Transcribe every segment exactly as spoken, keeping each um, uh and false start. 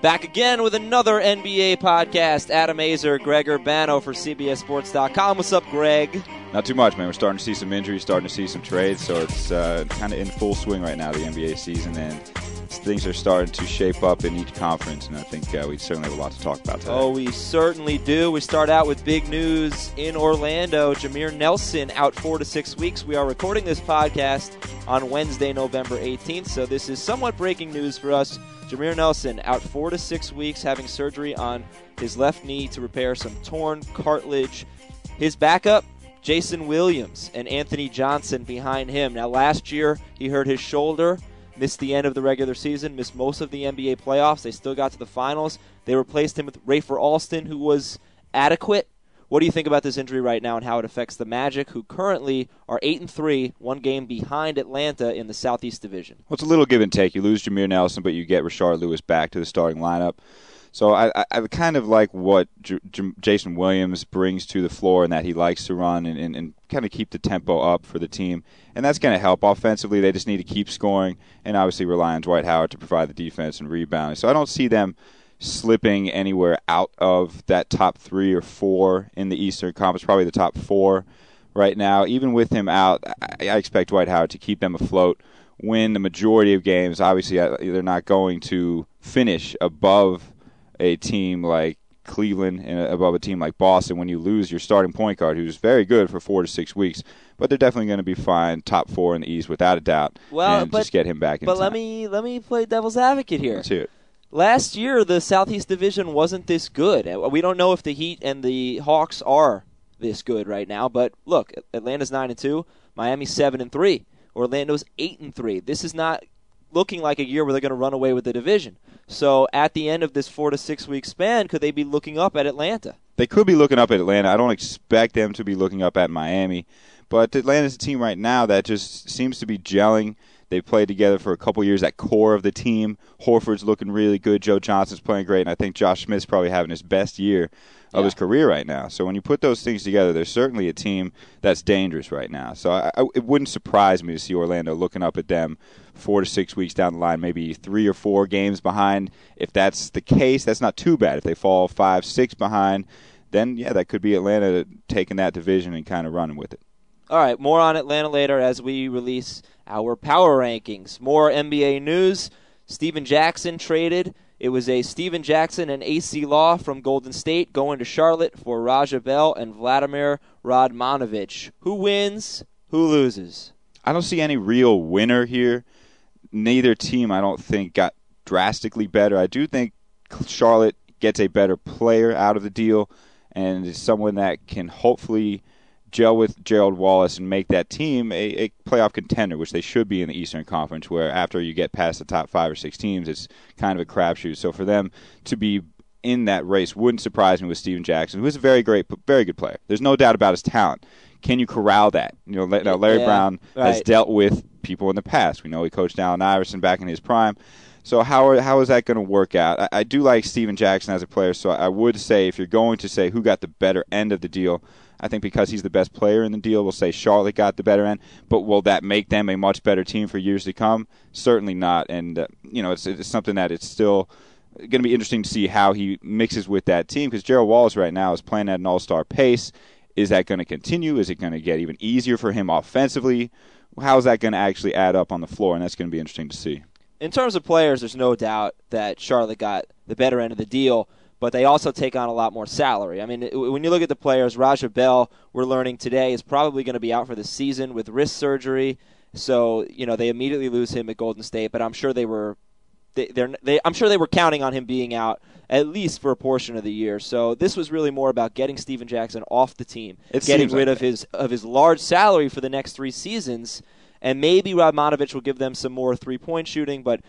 Back again with another N B A podcast. Adam Azer, Greg Urbano for C B S Sports dot com. What's up, Greg? Not too much, man. We're starting to see some injuries, starting to see some trades, so it's uh, kind of in full swing right now, the N B A season, and things are starting to shape up in each conference, and I think uh, we certainly have a lot to talk about today. Oh, we certainly do. We start out with big news in Orlando. Jameer Nelson out four to six weeks. We are recording this podcast on Wednesday, November eighteenth, so this is somewhat breaking news for us. Jameer Nelson out four to six weeks, having surgery on his left knee to repair some torn cartilage. His backup, Jason Williams, and Anthony Johnson behind him. Now, last year, he hurt his shoulder, missed the end of the regular season, missed most of the N B A playoffs. They still got to the finals. They replaced him with Rafer Alston, who was adequate. What do you think about this injury right now and how it affects the Magic, who currently are eight and three, one game behind Atlanta in the Southeast Division? Well, it's a little give and take. You lose Jameer Nelson, but you get Rashard Lewis back to the starting lineup. So I, I, I kind of like what J- J- Jason Williams brings to the floor, and that he likes to run and, and, and kind of keep the tempo up for the team. And that's going to help. Offensively, they just need to keep scoring and obviously rely on Dwight Howard to provide the defense and rebounding. So I don't see them slipping anywhere out of that top three or four in the Eastern Conference, probably the top four right now. Even with him out, I, I expect Dwight Howard to keep them afloat, win the majority of games. Obviously, they're not going to finish above a team like Cleveland and above a team like Boston when you lose your starting point guard, who's very good for four to six weeks. But they're definitely going to be fine, top four in the East without a doubt, well, and but, just get him back in But time. let me let me play devil's advocate here. Let's hear it. Last year, the Southeast Division wasn't this good. We don't know if the Heat and the Hawks are this good right now. But look, Atlanta's nine and two, Miami's seven and three, Orlando's eight and three. This is not looking like a year where they're going to run away with the division. So at the end of this four to six week span, could they be looking up at Atlanta? They could be looking up at Atlanta. I don't expect them to be looking up at Miami. But Atlanta's a team right now that just seems to be gelling. They've played together for a couple years, that core of the team. Horford's looking really good. Joe Johnson's playing great. And I think Josh Smith's probably having his best year of yeah. his career right now. So when you put those things together, there's certainly a team that's dangerous right now. So I, I, it wouldn't surprise me to see Orlando looking up at them four to six weeks down the line, maybe three or four games behind. If that's the case, that's not too bad. If they fall five, six behind, then, yeah, that could be Atlanta taking that division and kind of running with it. All right, more on Atlanta later as we release our power rankings. More N B A news. Steven Jackson traded. It was a Steven Jackson and A C Law from Golden State going to Charlotte for Raja Bell and Vladimir Radmanovic. Who wins? Who loses? I don't see any real winner here. Neither team, I don't think, got drastically better. I do think Charlotte gets a better player out of the deal and is someone that can hopefully gel with Gerald Wallace and make that team a, a playoff contender, which they should be in the Eastern Conference, where after you get past the top five or six teams, it's kind of a crapshoot. So for them to be in that race wouldn't surprise me with Steven Jackson, who is a very great, very good player. There's no doubt about his talent. Can you corral that? You know, now Larry yeah, Brown right. has dealt with people in the past. We know he coached Allen Iverson back in his prime. So how are, how is that going to work out? I, I do like Steven Jackson as a player, so I would say if you're going to say who got the better end of the deal, I think because he's the best player in the deal, we'll say Charlotte got the better end. But will that make them a much better team for years to come? Certainly not. And, uh, you know, it's, it's something that it's still going to be interesting to see how he mixes with that team, because Gerald Wallace right now is playing at an all-star pace. Is that going to continue? Is it going to get even easier for him offensively? How is that going to actually add up on the floor? And that's going to be interesting to see. In terms of players, there's no doubt that Charlotte got the better end of the deal, but they also take on a lot more salary. I mean, when you look at the players, Raja Bell, we're learning today, is probably going to be out for the season with wrist surgery. So, you know, they immediately lose him at Golden State, but I'm sure they were they, they're, they, I'm sure they were counting on him being out at least for a portion of the year. So this was really more about getting Steven Jackson off the team, it getting rid like of his of his large salary for the next three seasons. And maybe Radmanovic will give them some more three-point shooting, but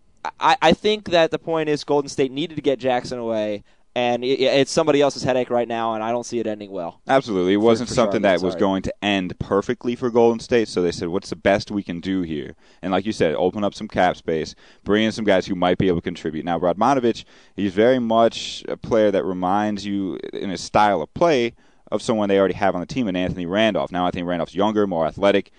I, I think that the point is Golden State needed to get Jackson away, and it, it's somebody else's headache right now, and I don't see it ending well. Absolutely. It wasn't for something Charlotte, that was sorry. going to end perfectly for Golden State, so they said, what's the best we can do here? And like you said, open up some cap space, bring in some guys who might be able to contribute. Now, Radmanovic, he's very much a player that reminds you in his style of play of someone they already have on the team in Anthony Randolph. Now, Anthony Randolph's younger, more athletic.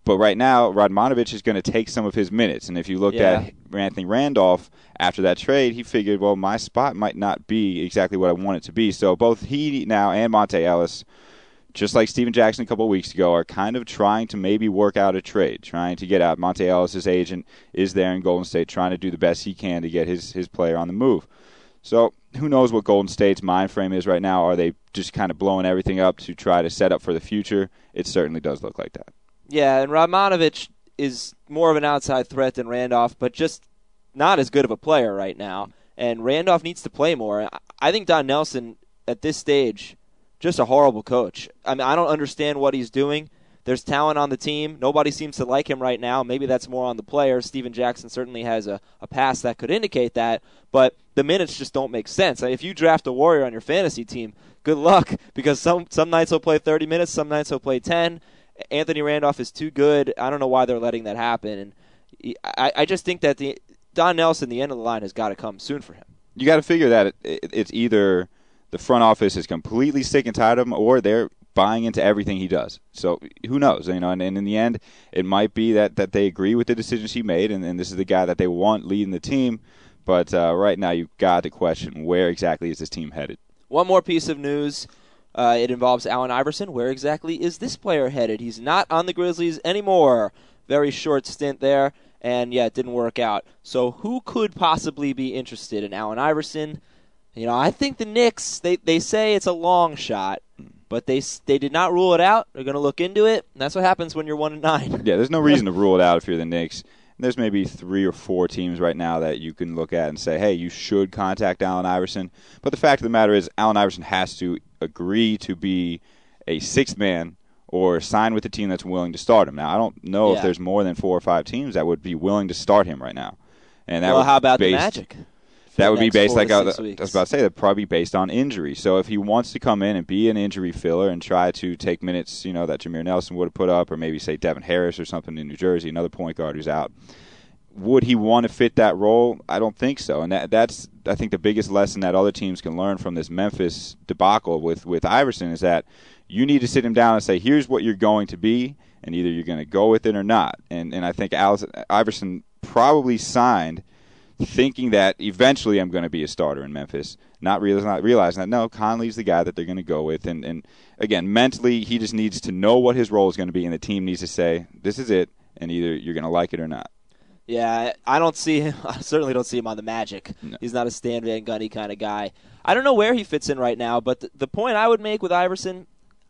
But right now, Radmanovich is going to take some of his minutes. And if you looked Yeah. at Anthony Randolph after that trade, he figured, well, my spot might not be exactly what I want it to be. So both he now and Monte Ellis, just like Steven Jackson a couple of weeks ago, are kind of trying to maybe work out a trade, trying to get out. Monte Ellis' agent is there in Golden State trying to do the best he can to get his, his player on the move. So who knows what Golden State's mind frame is right now? Are they just kind of blowing everything up to try to set up for the future? It certainly does look like that. Yeah, and Radmanovich is more of an outside threat than Randolph, but just not as good of a player right now. And Randolph needs to play more. I think Don Nelson, at this stage, just a horrible coach. I mean, I don't understand what he's doing. There's talent on the team. Nobody seems to like him right now. Maybe that's more on the players. Steven Jackson certainly has a, a past that could indicate that, but the minutes just don't make sense. If you draft a Warrior on your fantasy team, good luck, because some, some nights he'll play thirty minutes, some nights he'll play ten. Anthony Randolph is too good. I don't know why they're letting that happen. And I, I just think that the Don Nelson, the end of the line, has got to come soon for him. You got to figure that it, it, it's either the front office is completely sick and tired of him, or they're buying into everything he does. So who knows? You know, and, and in the end, it might be that, that they agree with the decisions he made, and, and this is the guy that they want leading the team. But uh, right now, you've got to question where exactly is this team headed. One more piece of news. Uh, it involves Allen Iverson. Where exactly is this player headed? He's not on the Grizzlies anymore. Very short stint there, and yeah, it didn't work out. So who could possibly be interested in Allen Iverson? You know, I think the Knicks, they, they say it's a long shot, but they they did not rule it out. They're going to look into it, and that's what happens when you're one and nine. Yeah, there's no reason to rule it out if you're the Knicks. There's maybe three or four teams right now that you can look at and say, hey, you should contact Allen Iverson. But the fact of the matter is Allen Iverson has to agree to be a sixth man or sign with a team that's willing to start him. Now, I don't know Yeah. if there's more than four or five teams that would be willing to start him right now. And that Well, would how about based, the Magic? That the would be next based, four like to I, six I weeks. was about to say, that'd probably be based on injury. So if he wants to come in and be an injury filler and try to take minutes, you know, that Jameer Nelson would have put up, or maybe say Devin Harris or something in New Jersey, another point guard who's out, would he want to fit that role? I don't think so. And that, that's, I think, the biggest lesson that other teams can learn from this Memphis debacle with, with Iverson is that you need to sit him down and say, here's what you're going to be, and either you're going to go with it or not. And and I think Alice, Iverson probably signed thinking that eventually I'm going to be a starter in Memphis, not, realize, not realizing that, no, Conley's the guy that they're going to go with. And, and, again, mentally, he just needs to know what his role is going to be, and the team needs to say, this is it, and either you're going to like it or not. Yeah, I don't see him. I certainly don't see him on the Magic. No. He's not a Stan Van Gundy kind of guy. I don't know where he fits in right now, but the, the point I would make with Iverson,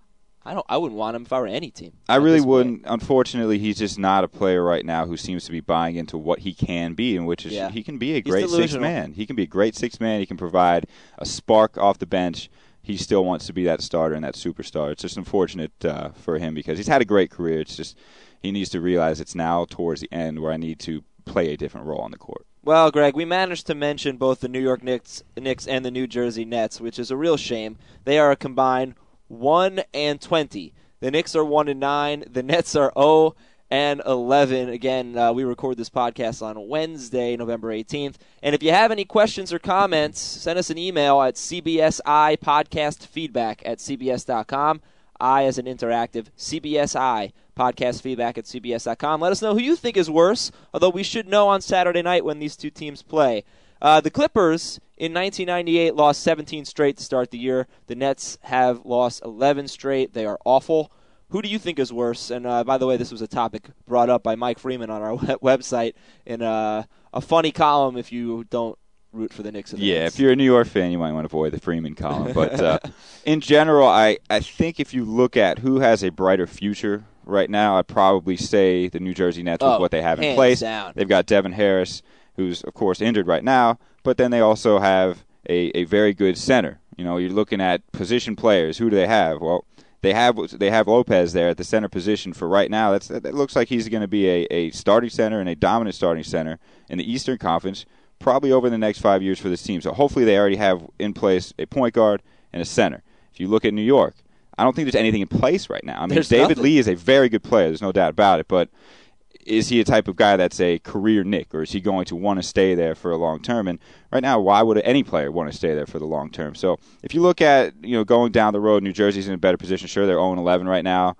I don't. I wouldn't want him if I were any team. I really wouldn't. Unfortunately, he's just not a player right now who seems to be buying into what he can be, and which is Yeah. he can be a He's great sixth delusional. man. He can be a great sixth man. He can provide a spark off the bench. He still wants to be that starter and that superstar. It's just unfortunate uh, for him because he's had a great career. It's just he needs to realize it's now towards the end where I need to play a different role on the court. Well, Greg, we managed to mention both the New York Knicks, Knicks and the New Jersey Nets, which is a real shame. They are a combined one and twenty. The Knicks are one and nine. The Nets are zero and eleven. Again, uh, we record this podcast on Wednesday, November eighteenth. And if you have any questions or comments, send us an email at C B S I podcast feedback at C B S dot com. I as an interactive, C B S I podcast feedback at C B S dot com. Let us know who you think is worse, although we should know on Saturday night when these two teams play. Uh, the Clippers in nineteen ninety-eight lost seventeen straight to start the year. The Nets have lost eleven straight. They are awful. Who do you think is worse? And uh, by the way, this was a topic brought up by Mike Freeman on our website in uh, a funny column if you don't root for the Knicks. The yeah, Nets. if you're a New York fan, you might want to avoid the Freeman column. But uh, in general, I, I think if you look at who has a brighter future right now, I'd probably say the New Jersey Nets with Oh, what they have in hands place. down. They've got Devin Harris, who's, of course, injured right now, but then they also have a, a very good center. You know, you're looking at position players. Who do they have? Well, they have they have Lopez there at the center position for right now. That's that looks like he's going to be a, a starting center and a dominant starting center in the Eastern Conference probably over the next five years for this team. So hopefully they already have in place a point guard and a center. If you look at New York, I don't think there's anything in place right now. I mean, There's David nothing. Lee is a very good player. There's no doubt about it. But is he a type of guy that's a career Knick, or is he going to want to stay there for a long term? And right now, why would any player want to stay there for the long term? So if you look at, you know, going down the road, New Jersey's in a better position. Sure, they're oh and eleven right now,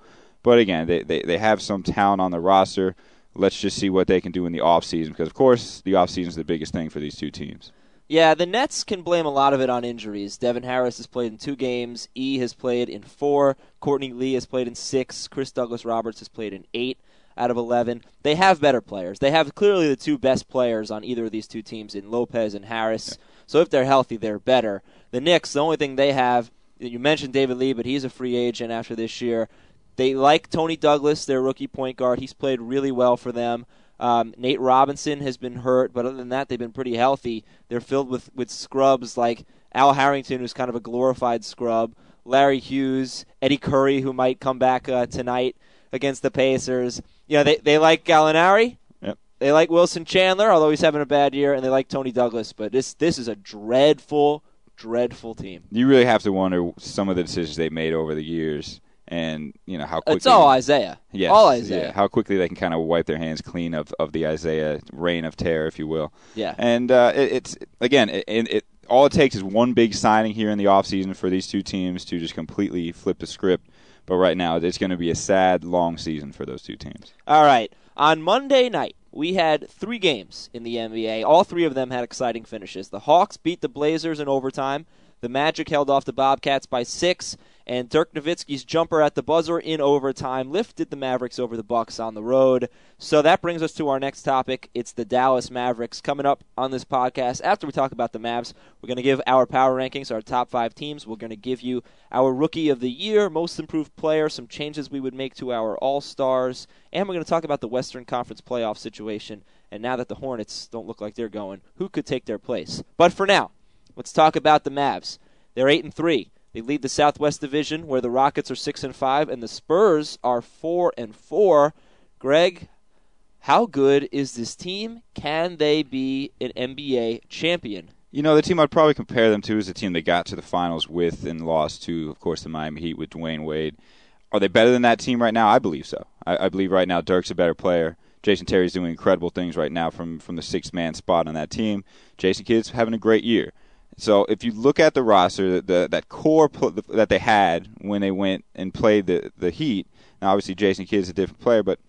But again, they, they, they have some talent on the roster. Let's just see what they can do in the offseason because, of course, the offseason is the biggest thing for these two teams. Yeah, the Nets can blame a lot of it on injuries. Devin Harris has played in two games. E has played in four. Courtney Lee has played in six. Chris Douglas-Roberts has played in eight out of eleven. They have better players. They have clearly the two best players on either of these two teams in Lopez and Harris. Yeah. So if they're healthy, they're better. The Knicks, the only thing they have, you mentioned David Lee, but he's a free agent after this year. They like Tony Douglas, their rookie point guard. He's played really well for them. Um, Nate Robinson has been hurt, but other than that, they've been pretty healthy. They're filled with, with scrubs like Al Harrington, who's kind of a glorified scrub, Larry Hughes, Eddie Curry, who might come back uh, tonight against the Pacers. You know, they, they like Gallinari. Yep. They like Wilson Chandler, although he's having a bad year, and they like Tony Douglas. But this this is a dreadful, dreadful team. You really have to wonder some of the decisions they made over the years. And, you know, how quickly... It's all Isaiah. Yes, all Isaiah. Yeah, how quickly they can kind of wipe their hands clean of, of the Isaiah reign of terror, if you will. Yeah. And it, it's, again, it, it, all it takes is one big signing here in the offseason for these two teams to just completely flip the script. But right now, it's going to be a sad, long season for those two teams. All right. On Monday night, we had three games in the N B A. All three of them had exciting finishes. The Hawks beat the Blazers in overtime. The Magic held off the Bobcats by six. And Dirk Nowitzki's jumper at the buzzer in overtime lifted the Mavericks over the Bucks on the road. So that brings us to our next topic. It's the Dallas Mavericks. Coming up on this podcast, after we talk about the Mavs, we're going to give our power rankings, our top five teams. We're going to give you our Rookie of the Year, Most Improved Player, some changes we would make to our All-Stars, and we're going to talk about the Western Conference playoff situation. And now that the Hornets don't look like they're going, who could take their place? But for now, let's talk about the Mavs. They're eight and three. They lead the Southwest Division, where the Rockets are six and five, and the Spurs are four and four. Greg, how good is this team? Can they be an N B A champion? You know, the team I'd probably compare them to is the team they got to the finals with and lost to, of course, the Miami Heat with Dwayne Wade. Are they better than that team right now? I believe so. I, I believe right now Dirk's a better player. Jason Terry's doing incredible things right now from, from the sixth-man spot on that team. Jason Kidd's having a great year. So if you look at the roster, the, the, that core pl- that they had when they went and played the, the Heat, now obviously Jason Kidd is a different player, but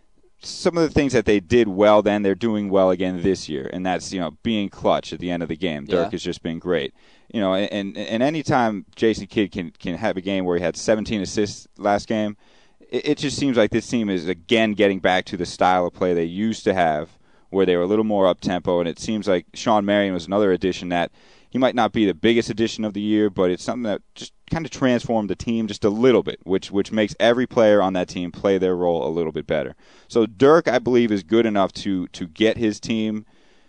some of the things that they did well then, they're doing well again this year, and that's, you know, being clutch at the end of the game. Dirk yeah. has just been great. You know, and, and any time Jason Kidd can, can have a game where he had seventeen assists last game, it, it just seems like this team is, again, getting back to the style of play they used to have, where they were a little more up-tempo, and it seems like Sean Marion was another addition that he might not be the biggest addition of the year, but it's something that just kind of transformed the team just a little bit, which which makes every player on that team play their role a little bit better. So Dirk, I believe, is good enough to to get his team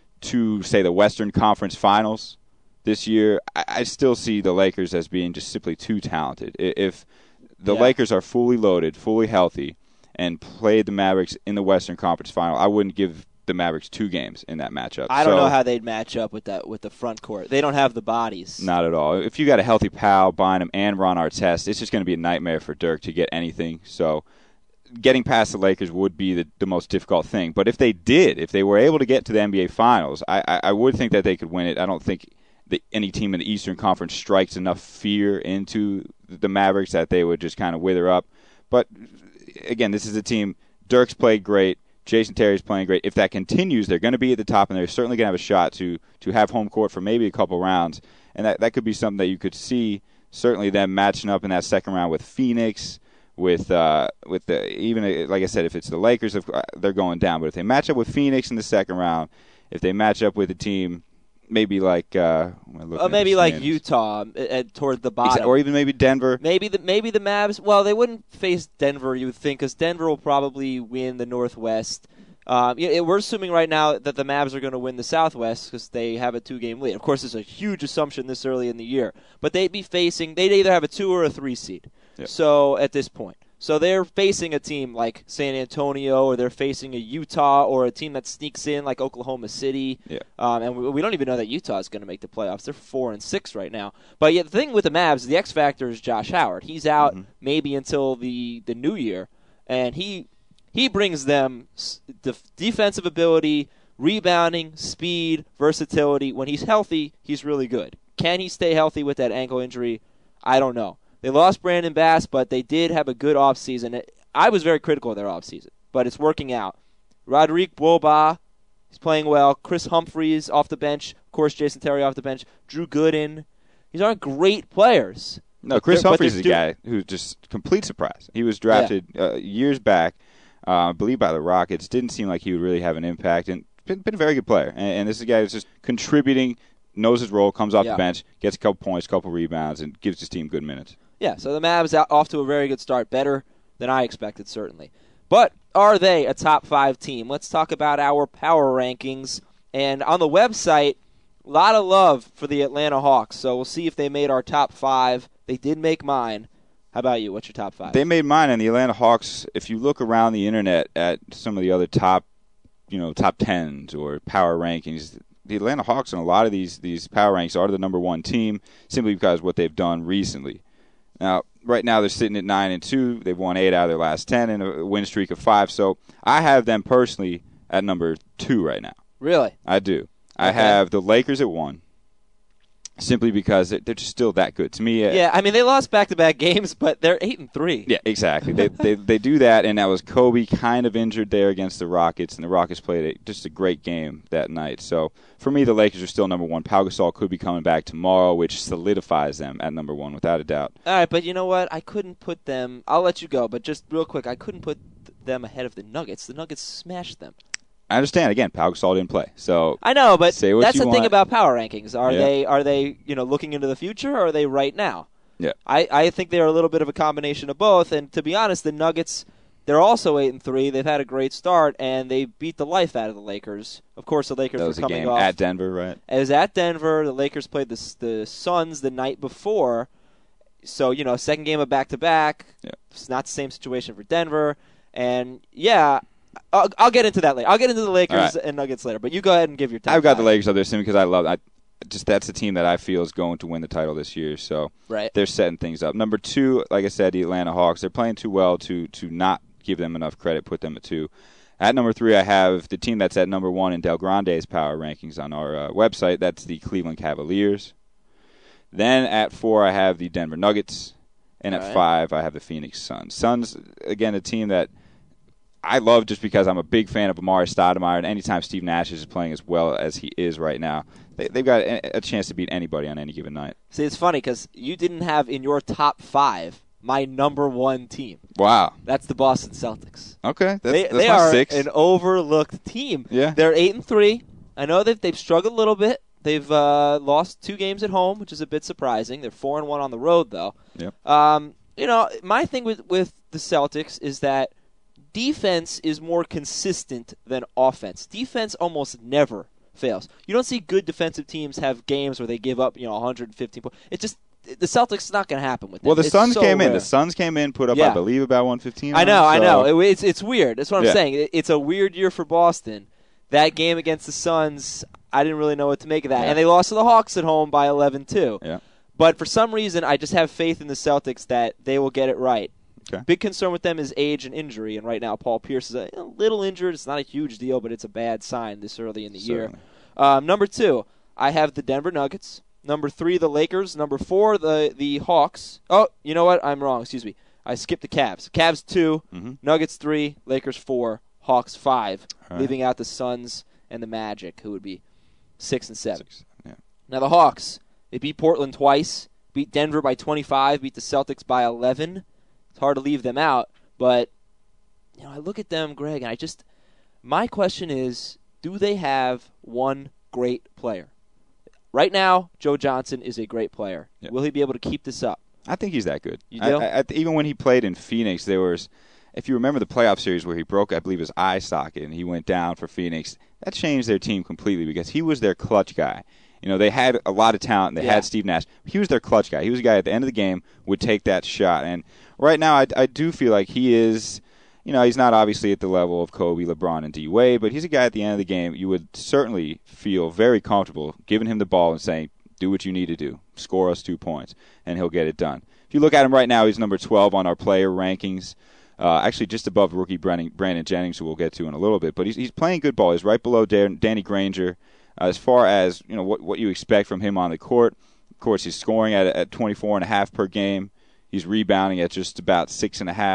to, say, the Western Conference Finals this year. I, I still see the Lakers as being just simply too talented. If the yeah. Lakers are fully loaded, fully healthy, and played the Mavericks in the Western Conference Final, I wouldn't give the Mavericks two games in that matchup. I don't so, know how they'd match up with that with the front court. They don't have the bodies. Not at all. If you got a healthy Powell, Bynum, and Ron Artest, it's just going to be a nightmare for Dirk to get anything. So getting past the Lakers would be the, the most difficult thing. But if they did, if they were able to get to the N B A Finals, I, I, I would think that they could win it. I don't think that any team in the Eastern Conference strikes enough fear into the Mavericks that they would just kind of wither up. But, again, this is a team. Dirk's played great. Jason Terry's playing great. If that continues, they're going to be at the top, and they're certainly going to have a shot to to have home court for maybe a couple rounds. And that, that could be something that you could see, certainly them matching up in that second round with Phoenix, with uh, with the even, like I said, if it's the Lakers, they're going down. But if they match up with Phoenix in the second round, if they match up with a team maybe like uh, uh, maybe like Utah uh, toward the bottom, or even maybe Denver. Maybe the maybe the Mavs. Well, they wouldn't face Denver, you would think, because Denver will probably win the Northwest. Um, it, we're assuming right now that the Mavs are going to win the Southwest because they have a two-game lead. Of course, it's a huge assumption this early in the year, but they'd be facing. They'd either have a two or a three seed. Yep. So at this point. So they're facing a team like San Antonio, or they're facing a Utah, or a team that sneaks in like Oklahoma City. Yeah. Um, and we, we don't even know that Utah is going to make the playoffs. They're four and six right now. But yet the thing with the Mavs, the X factor is Josh Howard. He's out mm-hmm. maybe until the, the new year, and he he brings them def- defensive ability, rebounding, speed, versatility. When he's healthy, he's really good. Can he stay healthy with that ankle injury? I don't know. They lost Brandon Bass, but they did have a good offseason. I was very critical of their offseason, but it's working out. Roderick Boba, he's playing well. Chris Humphreys off the bench. Of course, Jason Terry off the bench. Drew Gooden. These aren't great players. No, Chris Humphreys is a do- guy who's just complete surprise. He was drafted yeah. uh, years back, uh, I believe by the Rockets. Didn't seem like he would really have an impact, and been, been a very good player. And, and this is a guy who's just contributing, knows his role, comes off yeah. the bench, gets a couple points, a couple rebounds, and gives his team good minutes. Yeah, so the Mavs out off to a very good start, better than I expected, certainly. But are they a top five team? Let's talk about our power rankings. And on the website, a lot of love for the Atlanta Hawks, so we'll see if they made our top five. They did make mine. How about you? What's your top five? They made mine, and the Atlanta Hawks, if you look around the internet at some of the other top, you know, top tens or power rankings, the Atlanta Hawks in a lot of these these power rankings are the number one team simply because of what they've done recently. Now, right now they're sitting at nine and two. They've won eight out of their last ten and a win streak of five. So I have them personally at number two right now. Really? I do. Okay. I have the Lakers at one. Simply because they're just still that good to me. Yeah, I mean they lost back-to-back games, but they're eight and three. Yeah, exactly. they, they they do that, and that was Kobe kind of injured there against the Rockets, and the Rockets played a, just a great game that night. So for me, the Lakers are still number one. Pau Gasol could be coming back tomorrow, which solidifies them at number one without a doubt. All right, but you know what? I couldn't put them. I'll let you go, but just real quick, I couldn't put them ahead of the Nuggets. The Nuggets smashed them. I understand. Again, Pau Gasol didn't play, so I know, but say what that's you the want. thing about power rankings. Are yeah. they are they you know looking into the future, or are they right now? Yeah, I, I think they're a little bit of a combination of both. And to be honest, the Nuggets, they're also eight and three. They've had a great start, and they beat the life out of the Lakers. Of course, the Lakers that was were coming a game off at Denver, right? It was at Denver. The Lakers played the the Suns the night before, so you know, second game of back to back. It's not the same situation for Denver, and yeah. I'll, I'll get into that later. I'll get into the Lakers right. and Nuggets later. But you go ahead and give your top I've got five. the Lakers up there simply because I love I just that's the team that I feel is going to win the title this year. So right. they're setting things up. Number two, like I said, the Atlanta Hawks. They're playing too well to to not give them enough credit, put them at two. At number three, I have the team that's at number one in Del Grande's power rankings on our uh, website. That's the Cleveland Cavaliers. Then at four, I have the Denver Nuggets. And All at right. five, I have the Phoenix Suns. Suns, again, a team that I love just because I'm a big fan of Amari Stoudemire, and anytime Steve Nash is playing as well as he is right now, they, they've got a, a chance to beat anybody on any given night. See, it's funny because you didn't have in your top five my number one team. Wow. That's the Boston Celtics. Okay, that's, they that's they my are six. an overlooked team. Yeah. They're eight and three. I know that they've struggled a little bit. They've uh, lost two games at home, which is a bit surprising. They're four and one on the road, though. Yep. Um, you know, my thing with with the Celtics is that defense is more consistent than offense. Defense almost never fails. You don't see good defensive teams have games where they give up, you know, one hundred fifteen points. It just the Celtics is not going to happen with them. Well, the It's Suns so came rare. in. The Suns came in, put up, Yeah. I believe, about one fifteen. I know, on I them, know. so- It, it's it's weird. That's what I'm Yeah. saying. It, it's a weird year for Boston. That game against the Suns, I didn't really know what to make of that. Yeah. And they lost to the Hawks at home by eleven two. Yeah. But for some reason, I just have faith in the Celtics that they will get it right. Okay. Big concern with them is age and injury, and right now Paul Pierce is a, a little injured. It's not a huge deal, but it's a bad sign this early in the year. Certainly. Um, number two, I have the Denver Nuggets. Number three, the Lakers. Number four, the the Hawks. Oh, you know what? I'm wrong. Excuse me. I skipped the Cavs. Cavs two, Mhm. Nuggets three, Lakers four, Hawks five, All right. leaving out the Suns and the Magic, who would be six and seven. Six. Yeah. Now the Hawks, they beat Portland twice, beat Denver by twenty-five, beat the Celtics by eleven. It's hard to leave them out, but you know, I look at them, Greg, and I just my question is, do they have one great player? Right now, Joe Johnson is a great player. Yeah. Will he be able to keep this up? I think he's that good. You do? I, I, even when he played in Phoenix, there was, if you remember the playoff series where he broke, I believe, his eye socket and he went down for Phoenix, that changed their team completely because he was their clutch guy. You know, they had a lot of talent. They Yeah. had Steve Nash. He was their clutch guy. He was a guy at the end of the game would take that shot. And right now, I, I do feel like he is, you know, he's not obviously at the level of Kobe, LeBron, and D. Wade, but he's a guy at the end of the game you would certainly feel very comfortable giving him the ball and saying, do what you need to do. Score us two points, and he'll get it done. If you look at him right now, he's number twelve on our player rankings. Uh, actually, just above rookie Brandon, Brandon Jennings, who we'll get to in a little bit. But he's he's playing good ball. He's right below Dan, Danny Granger. Uh, as far as you know, what what you expect from him on the court. Of course, he's scoring at at twenty-four and a half per game. He's rebounding at just about six and a half.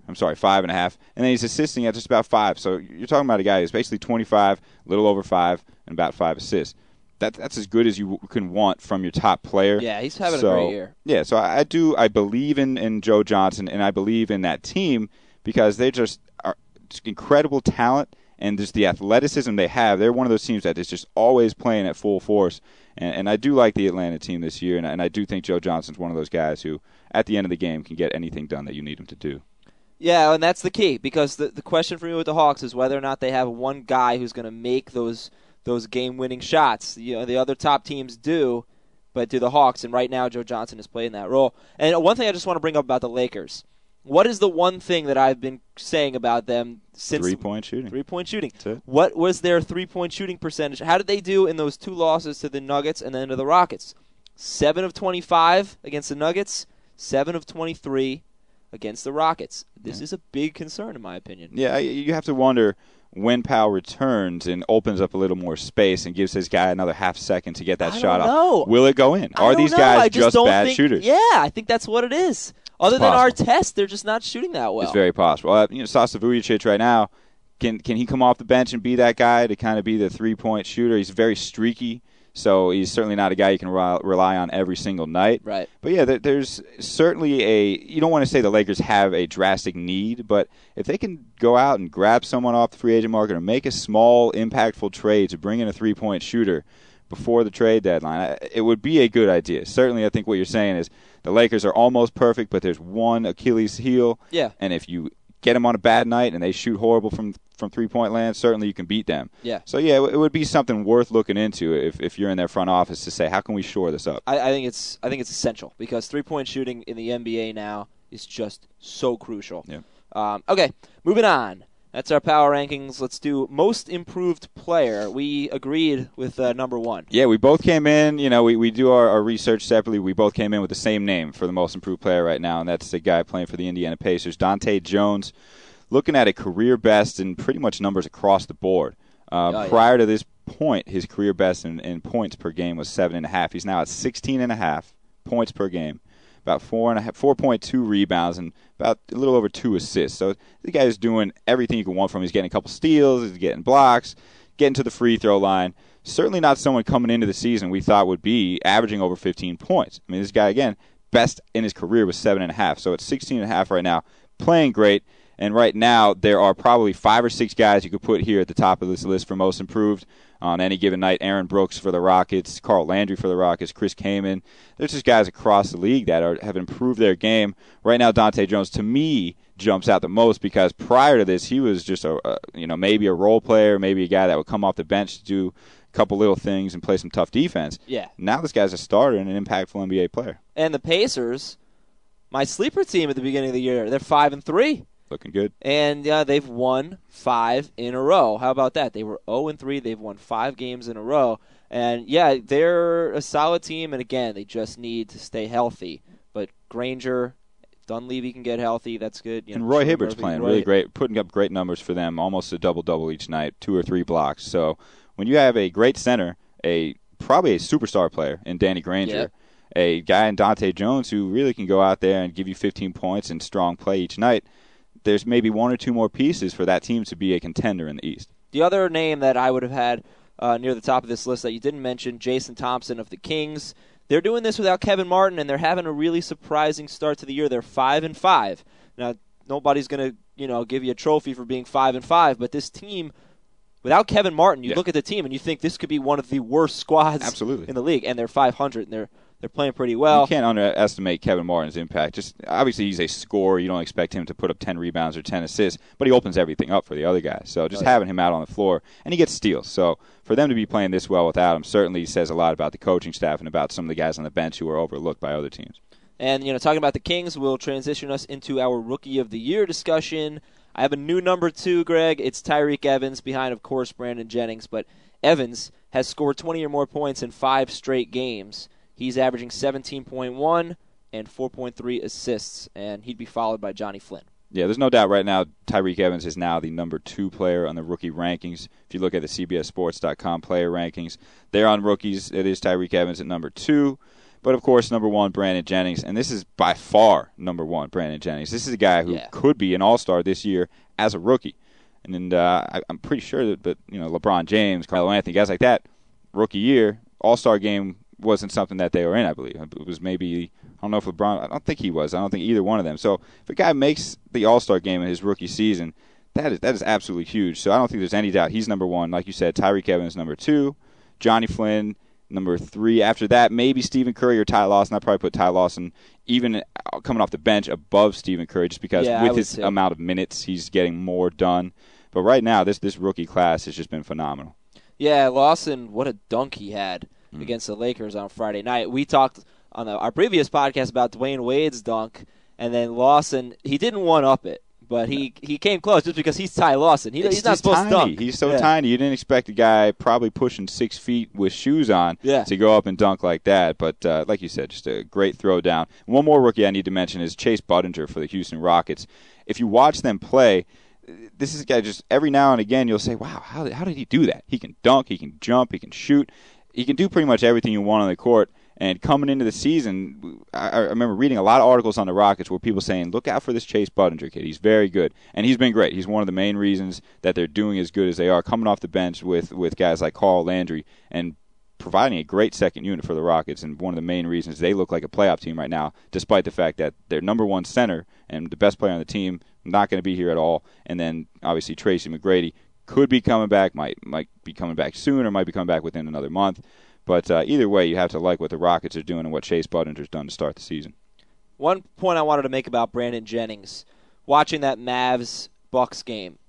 I'm sorry, five and a half, and then he's assisting at just about five. So you're talking about a guy who's basically twenty-five, a little over five, and about five assists. That that's as good as you can want from your top player. Yeah, he's having so, a great year. Yeah, so I, I do. I believe in, in Joe Johnson, and I believe in that team because they just are just incredible talent. And just the athleticism they have, they're one of those teams that is just always playing at full force. And, and I do like the Atlanta team this year, and, and I do think Joe Johnson's one of those guys who, at the end of the game, can get anything done that you need him to do. Yeah, and that's the key, because the, the question for me with the Hawks is whether or not they have one guy who's going to make those those game-winning shots. You know, the other top teams do, but do the Hawks, and right now Joe Johnson is playing that role. And one thing I just want to bring up about the Lakers. What is the one thing that I've been saying about them since three-point shooting? Three-point shooting. What was their three-point shooting percentage? How did they do in those two losses to the Nuggets and then to the Rockets? seven of twenty-five against the Nuggets, seven of twenty-three against the Rockets. This yeah. is a big concern, in my opinion. Yeah, you have to wonder when Powell returns and opens up a little more space and gives his guy another half second to get that I shot don't know. off. Will it go in? I Are don't these know. guys I just, just bad think, shooters? Yeah, I think that's what it is. Other than our test, they're just not shooting that well. It's very possible. Uh, you know, Sasa Vujacic right now, can can he come off the bench and be that guy to kind of be the three-point shooter? He's very streaky, so he's certainly not a guy you can re- rely on every single night. Right. But, yeah, there, there's certainly a – you don't want to say the Lakers have a drastic need, but if they can go out and grab someone off the free agent market or make a small, impactful trade to bring in a three-point shooter before the trade deadline, it would be a good idea. Certainly, I think what you're saying is the Lakers are almost perfect, but there's one Achilles heel. Yeah. And if you get them on a bad night and they shoot horrible from from three-point land, certainly you can beat them. Yeah. So, yeah, it would be something worth looking into if, if you're in their front office to say, how can we shore this up? I, I think it's I think it's essential because three-point shooting in the N B A now is just so crucial. Yeah. Um, okay, moving on. That's our power rankings. Let's do most improved player. We agreed with uh, number one. Yeah, we both came in. You know, we, we do our, our research separately. We both came in with the same name for the most improved player right now, and that's the guy playing for the Indiana Pacers, Dante Jones, looking at a career best in pretty much numbers across the board. Uh, oh, yeah. Prior to this point, his career best in, in points per game was seven and a half. He's now at sixteen and a half points per game. About four and a half, four point two rebounds and about a little over two assists. So the guy is doing everything you can want from him. He's getting a couple steals, he's getting blocks, getting to the free throw line. Certainly not someone coming into the season we thought would be averaging over fifteen points. I mean, this guy, again, best in his career was seven and a half. So it's sixteen and a half right now, playing great. And right now, there are probably five or six guys you could put here at the top of this list for most improved on any given night. Aaron Brooks for the Rockets, Carl Landry for the Rockets, Chris Kaman. There's just guys across the league that are, have improved their game. Right now, Dante Jones, to me, jumps out the most because prior to this, he was just a, a you know maybe a role player, maybe a guy that would come off the bench to do a couple little things and play some tough defense. Yeah. Now this guy's a starter and an impactful N B A player. And the Pacers, my sleeper team at the beginning of the year, they're five and three. Looking good. And uh, they've won five in a row. How about that? They were oh and three. They've won five games in a row. And, yeah, they're a solid team. And, again, they just need to stay healthy. But Granger, Dunleavy can get healthy. That's good. You know, and Roy Sean Hibbert's Murphy, playing Roy, really great, putting up great numbers for them, almost a double-double each night, two or three blocks. So when you have a great center, a probably a superstar player in Danny Granger, yep. a guy in Dante Jones who really can go out there and give you fifteen points and strong play each night, there's maybe one or two more pieces for that team to be a contender in the East. The other name that I would have had uh, near the top of this list that you didn't mention, Jason Thompson of the Kings. They're doing this without Kevin Martin, and they're having a really surprising start to the year. They're five and five. Now, nobody's going to, you know, give you a trophy for being five and five, but this team, without Kevin Martin, you yeah. look at the team and you think this could be one of the worst squads Absolutely. in the league, and they're five hundred, and they're they're playing pretty well. You can't underestimate Kevin Martin's impact. Just obviously, he's a scorer. You don't expect him to put up ten rebounds or ten assists, but he opens everything up for the other guys. So just oh, yeah. having him out on the floor, and he gets steals. So for them to be playing this well without him certainly says a lot about the coaching staff and about some of the guys on the bench who are overlooked by other teams. And, you know, talking about the Kings will transition us into our Rookie of the Year discussion. I have a new number two, Greg. It's Tyreke Evans, behind, of course, Brandon Jennings. But Evans has scored twenty or more points in five straight games. He's averaging seventeen point one and four point three assists, and he'd be followed by Johnny Flynn. Yeah, there's no doubt right now Tyreke Evans is now the number two player on the rookie rankings. If you look at the C B S Sports dot com player rankings, they're on rookies. It is Tyreke Evans at number two. But, of course, number one, Brandon Jennings. And this is by far number one, Brandon Jennings. This is a guy who yeah. could be an all-star this year as a rookie. And, and uh, I, I'm pretty sure that, that, you know, LeBron James, Carmelo Anthony, guys like that, rookie year, all-star game wasn't something that they were in, I believe. It was maybe, I don't know if LeBron, I don't think he was. I don't think either one of them. So if a guy makes the all-star game in his rookie season, that is that is absolutely huge. So I don't think there's any doubt he's number one. Like you said, Tyreek Evans number two, Johnny Flynn number three. After that, maybe Stephen Curry or Ty Lawson. I'd probably put Ty Lawson even coming off the bench above Stephen Curry just because yeah, with his too. amount of minutes, he's getting more done. But right now, this this rookie class has just been phenomenal. Yeah, Lawson, what a dunk he had mm. against the Lakers on Friday night. We talked on the, our previous podcast about Dwayne Wade's dunk, and then Lawson, he didn't one-up it. But he, he came close just because he's Ty Lawson. He, he's not supposed tiny. to dunk. He's so yeah. tiny. You didn't expect a guy probably pushing six feet with shoes on yeah. to go up and dunk like that. But uh, like you said, just a great throw down. One more rookie I need to mention is Chase Budinger for the Houston Rockets. If you watch them play, this is a guy just every now and again you'll say, wow, how did, how did he do that? He can dunk, he can jump, he can shoot. He can do pretty much everything you want on the court. And coming into the season, I, I remember reading a lot of articles on the Rockets where people saying, look out for this Chase Budinger kid. He's very good. And he's been great. He's one of the main reasons that they're doing as good as they are, coming off the bench with, with guys like Carl Landry and providing a great second unit for the Rockets. And one of the main reasons they look like a playoff team right now, despite the fact that their number one center and the best player on the team not going to be here at all. And then, obviously, Tracy McGrady could be coming back, might might be coming back soon or might be coming back within another month. But uh, either way, you have to like what the Rockets are doing and what Chase Budinger's done to start the season. One point I wanted to make about Brandon Jennings, watching that Mavs-Bucks game,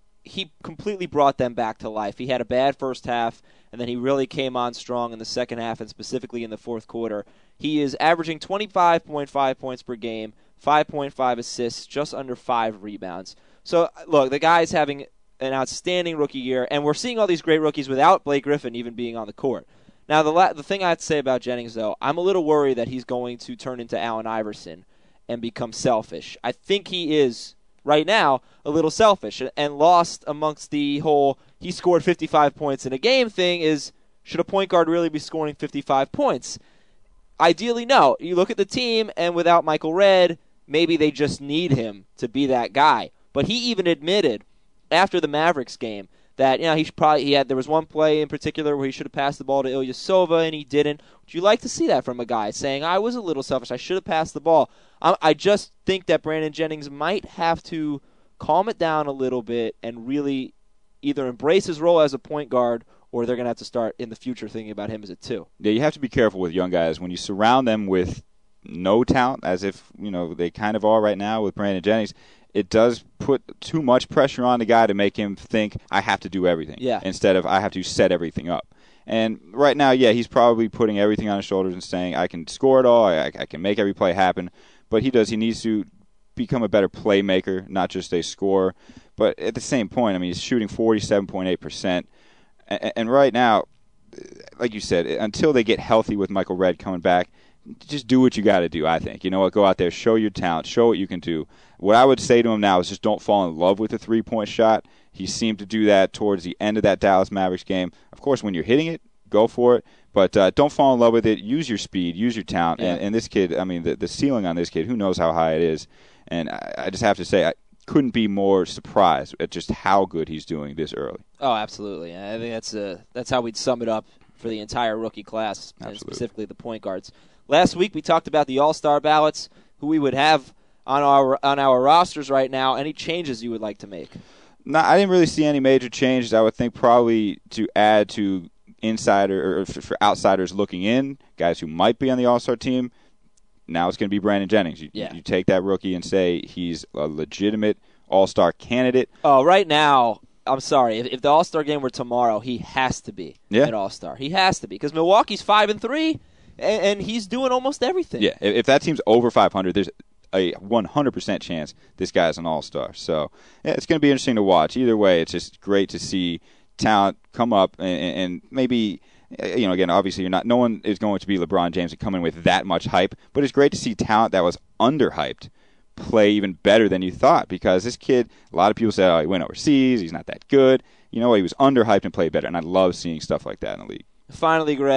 he completely brought them back to life. He had a bad first half, and then he really came on strong in the second half and specifically in the fourth quarter. He is averaging twenty-five point five points per game, five point five assists, just under five rebounds. So, look, the guy's having an outstanding rookie year, and we're seeing all these great rookies without Blake Griffin even being on the court. Now, the la- the thing I have to say about Jennings, though, I'm a little worried that he's going to turn into Allen Iverson and become selfish. I think he is, right now, a little selfish. And lost amongst the whole he scored fifty-five points in a game thing is, should a point guard really be scoring fifty-five points? Ideally, no. You look at the team, and without Michael Redd, maybe they just need him to be that guy. But he even admitted after the Mavericks game that, you know, he should probably he had there was one play in particular where he should have passed the ball to Ilyasova and he didn't. Would you like to see that from a guy saying, I was a little selfish, I should have passed the ball? I, I just think that Brandon Jennings might have to calm it down a little bit and really either embrace his role as a point guard or they're going to have to start in the future thinking about him as a two. Yeah, you have to be careful with young guys. When you surround them with no talent, as if, you know, they kind of are right now with Brandon Jennings, it does put too much pressure on the guy to make him think, I have to do everything, yeah. instead of I have to set everything up. And right now, yeah, he's probably putting everything on his shoulders and saying, I can score it all, I, I can make every play happen. But he does, he needs to become a better playmaker, not just a scorer. But at the same point, I mean, he's shooting forty-seven point eight percent. And, and right now, like you said, until they get healthy with Michael Redd coming back, just do what you got to do, I think. You know what? Go out there, show your talent, show what you can do. What I would say to him now is just don't fall in love with the three-point shot. He seemed to do that towards the end of that Dallas Mavericks game. Of course, when you're hitting it, go for it. But uh, don't fall in love with it. Use your speed. Use your talent. Yeah. And, and this kid, I mean, the, the ceiling on this kid, who knows how high it is. And I, I just have to say, I couldn't be more surprised at just how good he's doing this early. Oh, absolutely. I think that's uh, that's how we'd sum it up for the entire rookie class, and specifically the point guards. Last week we talked about the All-Star ballots, who we would have on our on our rosters right now. Any changes you would like to make? No, I didn't really see any major changes. I would think probably to add to insider or for outsiders looking in, guys who might be on the All-Star team. Now it's going to be Brandon Jennings. You, yeah. you take that rookie and say he's a legitimate All-Star candidate. Oh, right now, I'm sorry. If, if the All-Star game were tomorrow, he has to be yeah. an All-Star. He has to be because Milwaukee's five and three, and, and he's doing almost everything. Yeah, if, if that team's over five hundred, there's a one hundred percent chance this guy's an All-Star. So yeah, it's going to be interesting to watch. Either way, it's just great to see talent come up and, and maybe. You know, again, obviously, you're not. No one is going to be LeBron James and come in with that much hype. But it's great to see talent that was underhyped play even better than you thought. Because this kid, a lot of people said, "Oh, he went overseas. He's not that good." You know what? He was underhyped and played better. And I love seeing stuff like that in the league. Finally, Greg,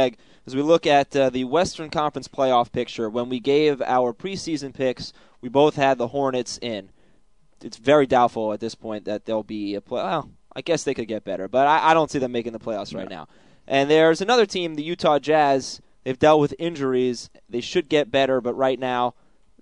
as we look at uh, the Western Conference playoff picture, when we gave our preseason picks, we both had the Hornets in. It's very doubtful at this point that they'll be a play. Well, I guess they could get better, but I, I don't see them making the playoffs right no. now. And there's another team, the Utah Jazz. They've dealt with injuries. They should get better, but right now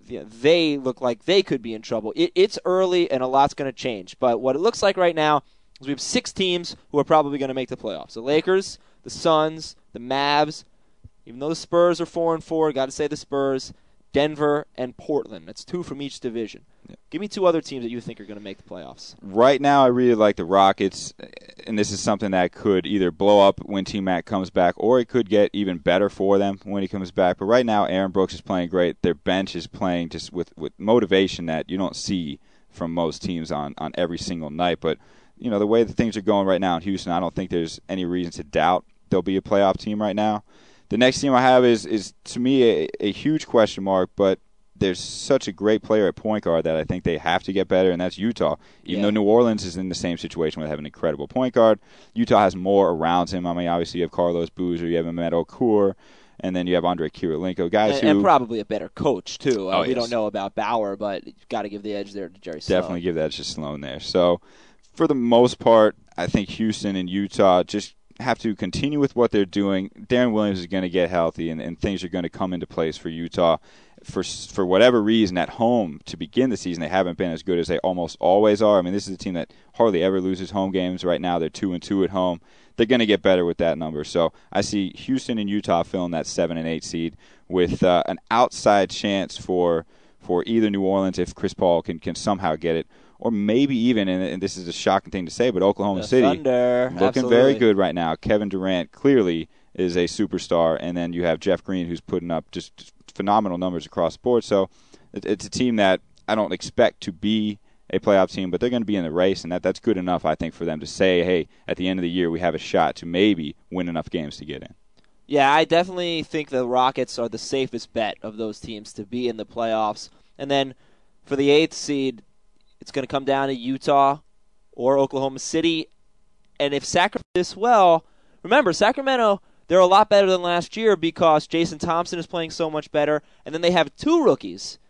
they look like they could be in trouble. It, it's early, and a lot's going to change. But what it looks like right now is we have six teams who are probably going to make the playoffs. The Lakers, the Suns, the Mavs, even though the Spurs are four and four, got to say the Spurs, Denver, and Portland. That's two from each division. Yeah. Give me two other teams that you think are going to make the playoffs. Right now, I really like the Rockets, and this is something that could either blow up when T-Mac comes back, or it could get even better for them when he comes back. But right now, Aaron Brooks is playing great. Their bench is playing just with, with motivation that you don't see from most teams on, on every single night. But, you know, the way that things are going right now in Houston, I don't think there's any reason to doubt they'll be a playoff team right now. The next team I have is, is to me, a, a huge question mark, but there's such a great player at point guard that I think they have to get better, and that's Utah. Even yeah. though New Orleans is in the same situation where they have an incredible point guard, Utah has more around him. I mean, obviously you have Carlos Boozer, you have Ahmed Okur, and then you have Andre Kirilenko, guys and, who and probably a better coach too. Uh, oh, we yes. don't know about Bauer, but you've got to give the edge there to Jerry Sloan. Definitely give the edge to Sloan there. So, for the most part, I think Houston and Utah just have to continue with what they're doing. Darren Williams is going to get healthy, and, and things are going to come into place for Utah. For for whatever reason, at home to begin the season, they haven't been as good as they almost always are. I mean, this is a team that hardly ever loses home games. Right now, they're two and two at home. They're going to get better with that number. So I see Houston and Utah filling that seven and eight seed with uh, an outside chance for for either New Orleans if Chris Paul can can somehow get it, or maybe even, and, and this is a shocking thing to say, but Oklahoma the City Thunder. looking Absolutely. very good right now. Kevin Durant clearly is a superstar, and then you have Jeff Green who's putting up just phenomenal numbers across the board. So it's a team that I don't expect to be a playoff team, but they're going to be in the race, and that, that's good enough, I think, for them to say, hey, at the end of the year we have a shot to maybe win enough games to get in. Yeah, I definitely think the Rockets are the safest bet of those teams to be in the playoffs. And then for the eighth seed, it's going to come down to Utah or Oklahoma City. And if Sacramento does this well, remember, Sacramento, they're a lot better than last year because Jason Thompson is playing so much better. And then they have two rookies,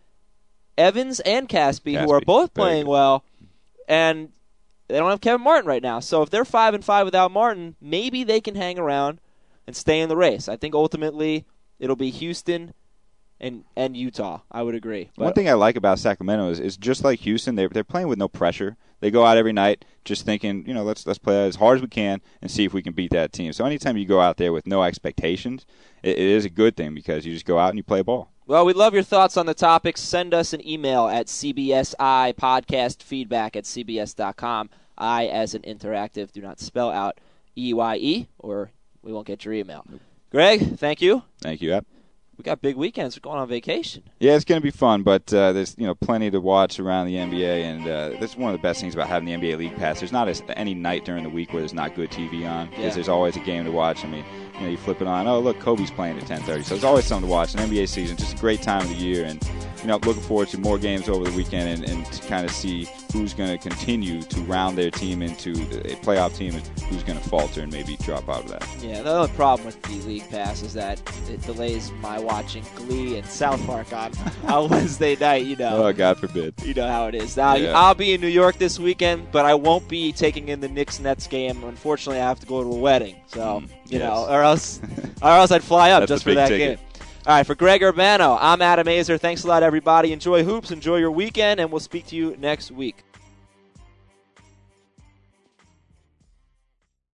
Evans and Caspi, Caspi who are both playing well. And they don't have Kevin Martin right now. So if they're five and five without Martin, maybe they can hang around and stay in the race. I think ultimately it'll be Houston and and Utah. I would agree. But one thing I like about Sacramento is, is just like Houston, they're they're playing with no pressure. They go out every night just thinking, you know, let's let's play as hard as we can and see if we can beat that team. So anytime you go out there with no expectations, it, it is a good thing because you just go out and you play ball. Well, we'd love your thoughts on the topics. Send us an email at C B S I podcast feedback at C B S dot com. I as an interactive, do not spell out E Y E or we won't get your email. Nope. Greg, thank you. Thank you, Ab. We got big weekends. We're going on vacation. Yeah, it's going to be fun, but uh, there's you know plenty to watch around the N B A, and uh, that's one of the best things about having the N B A League Pass. There's not a, any night during the week where there's not good T V on because yeah. there's always a game to watch. I mean, you know, you flip it on. Oh, look, Kobe's playing at ten thirty, so there's always something to watch. An N B A season, just a great time of the year, and you know, looking forward to more games over the weekend and, and to kind of see who's going to continue to round their team into a playoff team and who's going to falter and maybe drop out of that. Yeah, the only problem with the League Pass is that it delays my watching Glee and South Park on, on Wednesday night, you know. Oh, God forbid. You know how it is. Now, yeah. I'll be in New York this weekend, but I won't be taking in the Knicks-Nets game. Unfortunately, I have to go to a wedding, so, mm, you yes. know, or else, or else I'd fly up just for that ticket. game. All right, for Greg Urbano, I'm Adam Azer. Thanks a lot, everybody. Enjoy hoops, enjoy your weekend, and we'll speak to you next week.